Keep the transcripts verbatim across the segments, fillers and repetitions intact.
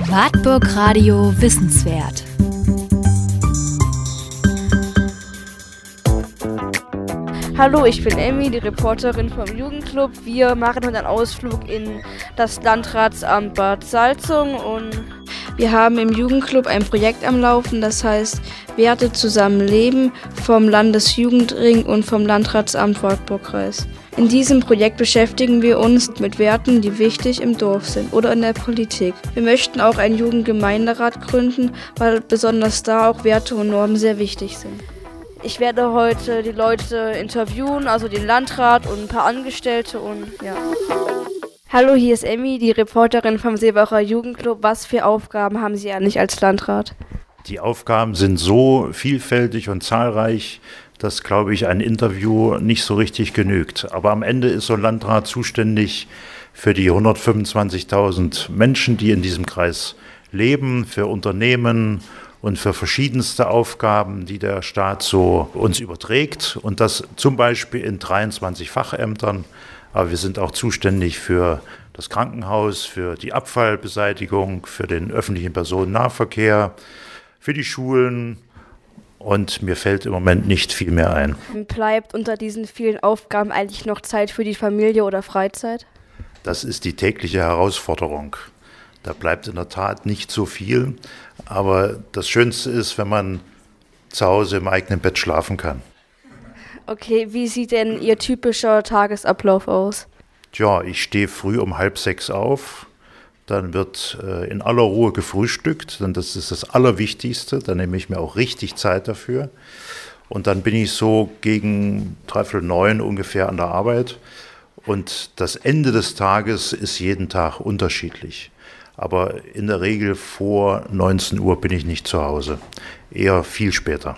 Wartburg Radio Wissenswert. Hallo, ich bin Emmy, die Reporterin vom Jugendclub. Wir machen heute einen Ausflug in das Landratsamt Bad Salzung und wir haben im Jugendclub ein Projekt am Laufen, das heißt Werte zusammen leben vom Landesjugendring und vom Landratsamt Wartburgkreis. In diesem Projekt beschäftigen wir uns mit Werten, die wichtig im Dorf sind oder in der Politik. Wir möchten auch einen Jugendgemeinderat gründen, weil besonders da auch Werte und Normen sehr wichtig sind. Ich werde heute die Leute interviewen, also den Landrat und ein paar Angestellte und ja. Hallo, hier ist Emmy, die Reporterin vom Seebacher Jugendclub. Was für Aufgaben haben Sie eigentlich als Landrat? Die Aufgaben sind so vielfältig und zahlreich, dass, glaube ich, ein Interview nicht so richtig genügt. Aber am Ende ist so ein Landrat zuständig für die hundertfünfundzwanzigtausend Menschen, die in diesem Kreis leben, für Unternehmen und für verschiedenste Aufgaben, die der Staat so uns überträgt. Und das zum Beispiel in dreiundzwanzig Fachämtern. Aber wir sind auch zuständig für das Krankenhaus, für die Abfallbeseitigung, für den öffentlichen Personennahverkehr, für die Schulen. Und mir fällt im Moment nicht viel mehr ein. Bleibt unter diesen vielen Aufgaben eigentlich noch Zeit für die Familie oder Freizeit? Das ist die tägliche Herausforderung. Da bleibt in der Tat nicht so viel. Aber das Schönste ist, wenn man zu Hause im eigenen Bett schlafen kann. Okay, wie sieht denn Ihr typischer Tagesablauf aus? Tja, ich stehe früh um halb sechs auf. Dann wird äh, in aller Ruhe gefrühstückt, denn das ist das Allerwichtigste. Dann nehme ich mir auch richtig Zeit dafür. Und dann bin ich so gegen dreiviertel neun ungefähr an der Arbeit. Und das Ende des Tages ist jeden Tag unterschiedlich. Aber in der Regel vor neunzehn Uhr bin ich nicht zu Hause. Eher viel später.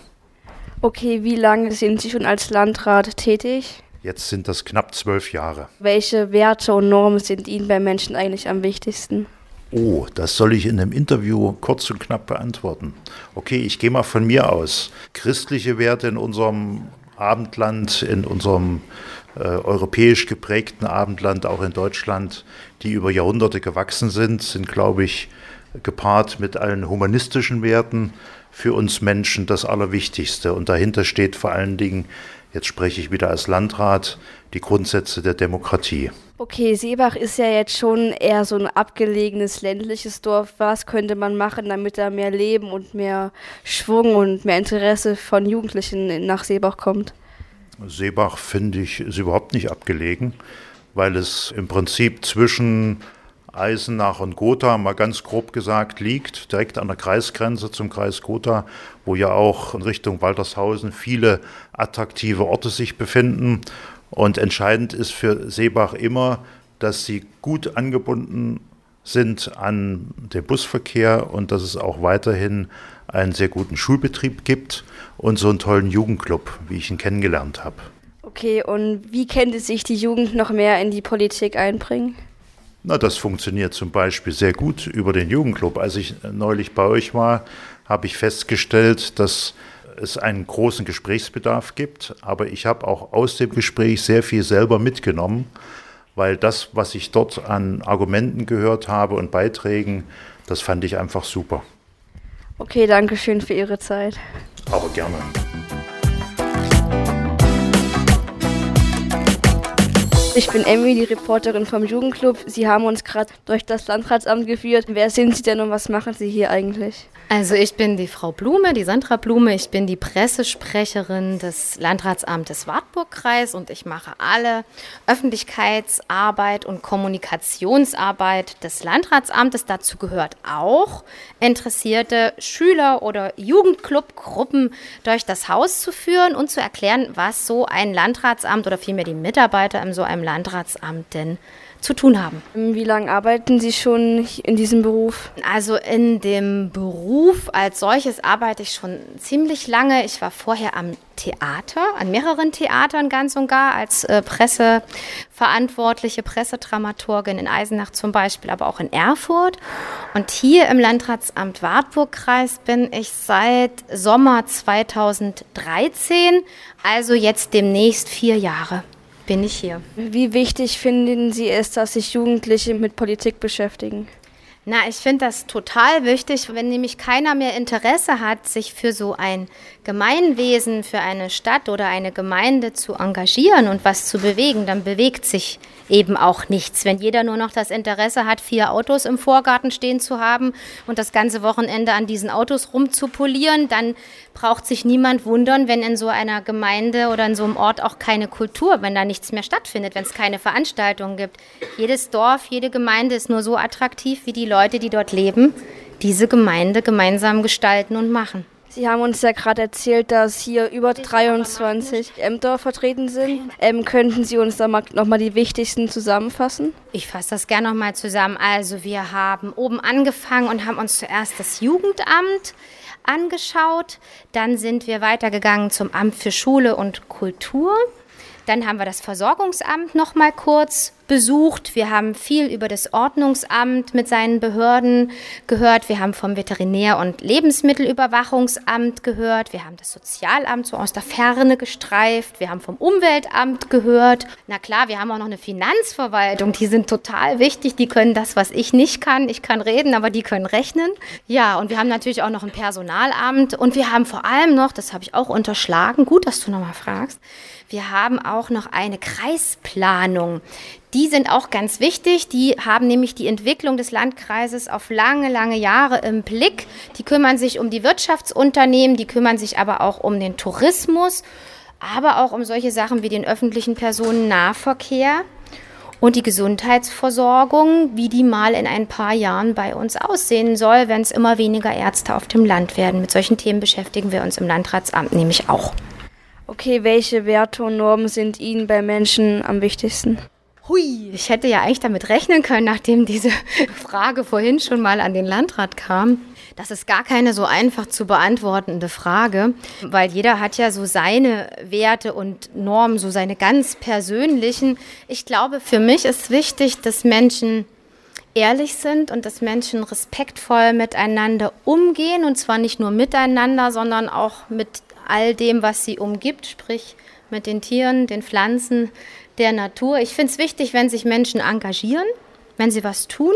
Okay, wie lange sind Sie schon als Landrat tätig? Jetzt sind das knapp zwölf Jahre. Welche Werte und Normen sind Ihnen bei Menschen eigentlich am wichtigsten? Oh, das soll ich in einem Interview kurz und knapp beantworten. Okay, ich gehe mal von mir aus. Christliche Werte in unserem Abendland, in unserem äh, europäisch geprägten Abendland, auch in Deutschland, die über Jahrhunderte gewachsen sind, sind, glaube ich, gepaart mit allen humanistischen Werten für uns Menschen das Allerwichtigste. Und dahinter steht vor allen Dingen, jetzt spreche ich wieder als Landrat, die Grundsätze der Demokratie. Okay, Seebach ist ja jetzt schon eher so ein abgelegenes ländliches Dorf. Was könnte man machen, damit da mehr Leben und mehr Schwung und mehr Interesse von Jugendlichen nach Seebach kommt? Seebach, finde ich, ist überhaupt nicht abgelegen, weil es im Prinzip zwischen Eisenach und Gotha, mal ganz grob gesagt, liegt, direkt an der Kreisgrenze zum Kreis Gotha, wo ja auch in Richtung Waltershausen viele attraktive Orte sich befinden. Und entscheidend ist für Seebach immer, dass sie gut angebunden sind an den Busverkehr und dass es auch weiterhin einen sehr guten Schulbetrieb gibt und so einen tollen Jugendclub, wie ich ihn kennengelernt habe. Okay, und wie könnte sich die Jugend noch mehr in die Politik einbringen? Na, das funktioniert zum Beispiel sehr gut über den Jugendclub. Als ich neulich bei euch war, habe ich festgestellt, dass es einen großen Gesprächsbedarf gibt. Aber ich habe auch aus dem Gespräch sehr viel selber mitgenommen, weil das, was ich dort an Argumenten gehört habe und Beiträgen, das fand ich einfach super. Okay, danke schön für Ihre Zeit. Aber gerne. Ich bin Emmy, die Reporterin vom Jugendclub. Sie haben uns gerade durch das Landratsamt geführt. Wer sind Sie denn und was machen Sie hier eigentlich? Also ich bin die Frau Blume, die Sandra Blume. Ich bin die Pressesprecherin des Landratsamtes Wartburgkreis und ich mache alle Öffentlichkeitsarbeit und Kommunikationsarbeit des Landratsamtes. Dazu gehört auch, interessierte Schüler- oder Jugendclubgruppen durch das Haus zu führen und zu erklären, was so ein Landratsamt oder vielmehr die Mitarbeiter in so einem Landratsamt denn zu tun haben. Wie lange arbeiten Sie schon in diesem Beruf? Also in dem Beruf als solches arbeite ich schon ziemlich lange. Ich war vorher am Theater, an mehreren Theatern ganz und gar, als äh, Presseverantwortliche, Pressedramaturgin in Eisenach zum Beispiel, aber auch in Erfurt. Und hier im Landratsamt Wartburgkreis bin ich seit Sommer zweitausenddreizehn, also jetzt demnächst vier Jahre. Bin ich hier. Wie wichtig finden Sie es, dass sich Jugendliche mit Politik beschäftigen? Na, ich finde das total wichtig, wenn nämlich keiner mehr Interesse hat, sich für so ein Gemeinwesen, für eine Stadt oder eine Gemeinde zu engagieren und was zu bewegen, dann bewegt sich eben auch nichts. Wenn jeder nur noch das Interesse hat, vier Autos im Vorgarten stehen zu haben und das ganze Wochenende an diesen Autos rumzupolieren, dann braucht sich niemand wundern, wenn in so einer Gemeinde oder in so einem Ort auch keine Kultur, wenn da nichts mehr stattfindet, wenn es keine Veranstaltungen gibt. Jedes Dorf, jede Gemeinde ist nur so attraktiv, wie die Leute, die dort leben, diese Gemeinde gemeinsam gestalten und machen. Sie haben uns ja gerade erzählt, dass hier über dreiundzwanzig Ämter vertreten sind. Ähm, könnten Sie uns da mal nochmal die wichtigsten zusammenfassen? Ich fasse das gerne nochmal zusammen. Also wir haben oben angefangen und haben uns zuerst das Jugendamt angeschaut. Dann sind wir weitergegangen zum Amt für Schule und Kultur. Dann haben wir das Versorgungsamt noch mal kurz besucht. Wir haben viel über das Ordnungsamt mit seinen Behörden gehört. Wir haben vom Veterinär- und Lebensmittelüberwachungsamt gehört. Wir haben das Sozialamt so aus der Ferne gestreift. Wir haben vom Umweltamt gehört. Na klar, wir haben auch noch eine Finanzverwaltung. Die sind total wichtig. Die können das, was ich nicht kann. Ich kann reden, aber die können rechnen. Ja, und wir haben natürlich auch noch ein Personalamt. Und wir haben vor allem noch, das habe ich auch unterschlagen, gut, dass du nochmal fragst, wir haben auch noch eine Kreisplanung. Die sind auch ganz wichtig. Die haben nämlich die Entwicklung des Landkreises auf lange, lange Jahre im Blick. Die kümmern sich um die Wirtschaftsunternehmen, die kümmern sich aber auch um den Tourismus, aber auch um solche Sachen wie den öffentlichen Personennahverkehr und die Gesundheitsversorgung, wie die mal in ein paar Jahren bei uns aussehen soll, wenn es immer weniger Ärzte auf dem Land werden. Mit solchen Themen beschäftigen wir uns im Landratsamt nämlich auch. Okay, welche Werte und Normen sind Ihnen bei Menschen am wichtigsten? Hui, ich hätte ja eigentlich damit rechnen können, nachdem diese Frage vorhin schon mal an den Landrat kam. Das ist gar keine so einfach zu beantwortende Frage, weil jeder hat ja so seine Werte und Normen, so seine ganz persönlichen. Ich glaube, für mich ist wichtig, dass Menschen ehrlich sind und dass Menschen respektvoll miteinander umgehen, und zwar nicht nur miteinander, sondern auch mit all dem, was sie umgibt, sprich mit den Tieren, den Pflanzen, der Natur. Ich finde es wichtig, wenn sich Menschen engagieren, wenn sie was tun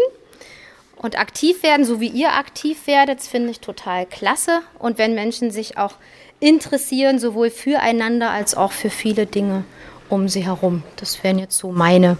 und aktiv werden, so wie ihr aktiv werdet, das finde ich total klasse. Und wenn Menschen sich auch interessieren, sowohl füreinander als auch für viele Dinge um sie herum. Das wären jetzt so meine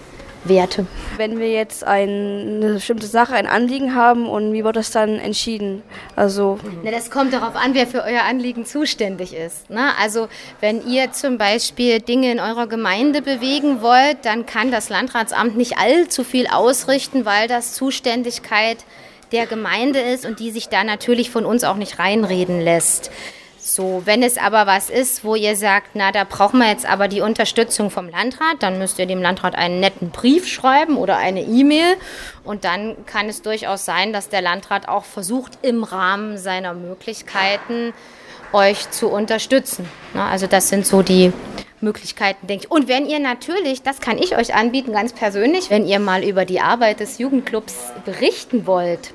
Werte. Wenn wir jetzt ein, eine bestimmte Sache, ein Anliegen haben, und wie wird das dann entschieden? Also Na, das kommt darauf an, wer für euer Anliegen zuständig ist. Ne? Also wenn ihr zum Beispiel Dinge in eurer Gemeinde bewegen wollt, dann kann das Landratsamt nicht allzu viel ausrichten, weil das Zuständigkeit der Gemeinde ist und die sich da natürlich von uns auch nicht reinreden lässt. So, wenn es aber was ist, wo ihr sagt, na, da brauchen wir jetzt aber die Unterstützung vom Landrat, dann müsst ihr dem Landrat einen netten Brief schreiben oder eine E-Mail, und dann kann es durchaus sein, dass der Landrat auch versucht, im Rahmen seiner Möglichkeiten euch zu unterstützen. Na, also das sind so die Möglichkeiten, denke ich. Und wenn ihr natürlich, das kann ich euch anbieten, ganz persönlich, wenn ihr mal über die Arbeit des Jugendclubs berichten wollt,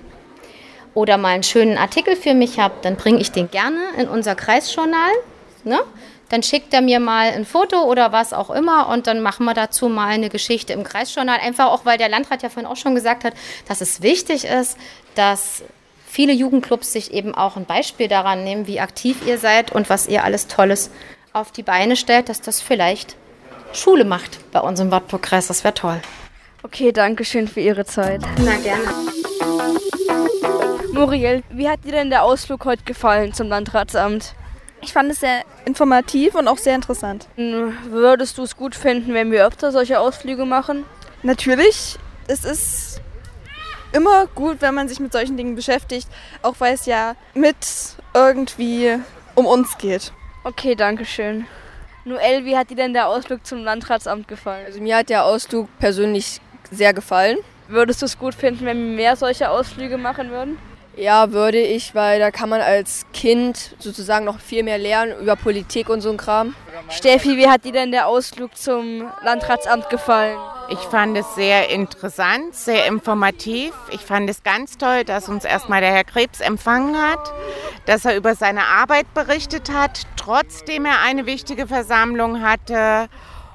oder mal einen schönen Artikel für mich habt, dann bringe ich den gerne in unser Kreisjournal. Ne? Dann schickt er mir mal ein Foto oder was auch immer, und dann machen wir dazu mal eine Geschichte im Kreisjournal. Einfach auch, weil der Landrat ja vorhin auch schon gesagt hat, dass es wichtig ist, dass viele Jugendclubs sich eben auch ein Beispiel daran nehmen, wie aktiv ihr seid und was ihr alles Tolles auf die Beine stellt, dass das vielleicht Schule macht bei uns im Wartburgkreis. Das wäre toll. Okay, danke schön für Ihre Zeit. Na, gerne. Muriel, wie hat dir denn der Ausflug heute gefallen zum Landratsamt? Ich fand es sehr informativ und auch sehr interessant. Würdest du es gut finden, wenn wir öfter solche Ausflüge machen? Natürlich, es ist immer gut, wenn man sich mit solchen Dingen beschäftigt, auch weil es ja mit irgendwie um uns geht. Okay, danke schön. Noel, wie hat dir denn der Ausflug zum Landratsamt gefallen? Also mir hat der Ausflug persönlich sehr gefallen. Würdest du es gut finden, wenn wir mehr solche Ausflüge machen würden? Ja, würde ich, weil da kann man als Kind sozusagen noch viel mehr lernen über Politik und so ein Kram. Steffi, wie hat dir denn der Ausflug zum Landratsamt gefallen? Ich fand es sehr interessant, sehr informativ. Ich fand es ganz toll, dass uns erstmal der Herr Krebs empfangen hat, dass er über seine Arbeit berichtet hat, trotzdem er eine wichtige Versammlung hatte.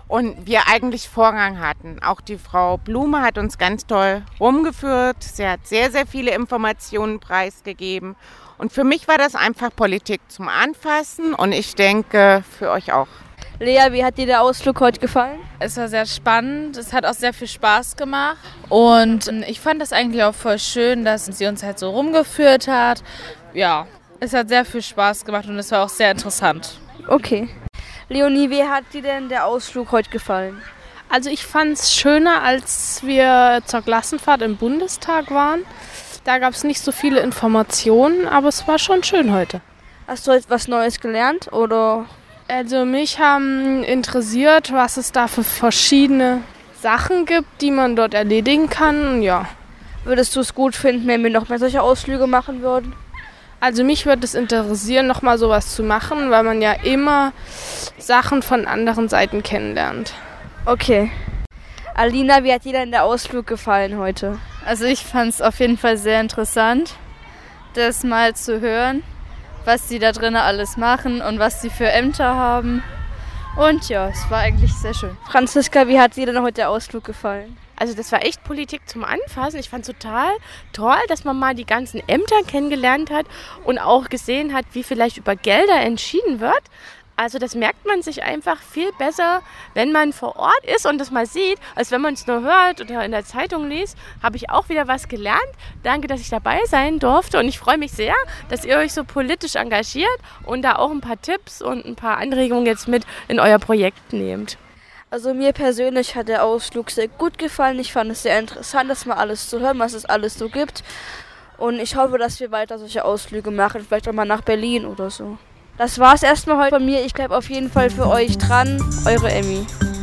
und wir eigentlich Vorrang hatten. Auch die Frau Blume hat uns ganz toll rumgeführt. Sie hat sehr, sehr viele Informationen preisgegeben. Und für mich war das einfach Politik zum Anfassen und ich denke, für euch auch. Lea, wie hat dir der Ausflug heute gefallen? Es war sehr spannend, es hat auch sehr viel Spaß gemacht und ich fand das eigentlich auch voll schön, dass sie uns halt so rumgeführt hat. Ja, es hat sehr viel Spaß gemacht und es war auch sehr interessant. Okay. Leonie, wie hat dir denn der Ausflug heute gefallen? Also ich fand es schöner, als wir zur Klassenfahrt im Bundestag waren. Da gab es nicht so viele Informationen, aber es war schon schön heute. Hast du etwas Neues gelernt oder? Also mich haben interessiert, was es da für verschiedene Sachen gibt, die man dort erledigen kann. Ja. Würdest du es gut finden, wenn wir noch mehr solche Ausflüge machen würden? Also mich würde es interessieren, nochmal sowas zu machen, weil man ja immer Sachen von anderen Seiten kennenlernt. Okay. Alina, wie hat dir denn der Ausflug gefallen heute? Also ich fand es auf jeden Fall sehr interessant, das mal zu hören, was sie da drinnen alles machen und was sie für Ämter haben. Und ja, es war eigentlich sehr schön. Franziska, wie hat dir denn heute der Ausflug gefallen? Also das war echt Politik zum Anfassen. Ich fand es total toll, dass man mal die ganzen Ämter kennengelernt hat und auch gesehen hat, wie vielleicht über Gelder entschieden wird. Also das merkt man sich einfach viel besser, wenn man vor Ort ist und das mal sieht, als wenn man es nur hört oder in der Zeitung liest. Habe ich auch wieder was gelernt. Danke, dass ich dabei sein durfte und ich freue mich sehr, dass ihr euch so politisch engagiert und da auch ein paar Tipps und ein paar Anregungen jetzt mit in euer Projekt nehmt. Also mir persönlich hat der Ausflug sehr gut gefallen. Ich fand es sehr interessant, das mal alles zu hören, was es alles so gibt. Und ich hoffe, dass wir weiter solche Ausflüge machen, vielleicht auch mal nach Berlin oder so. Das war's erstmal heute von mir. Ich bleibe auf jeden Fall für euch dran. Eure Emmy.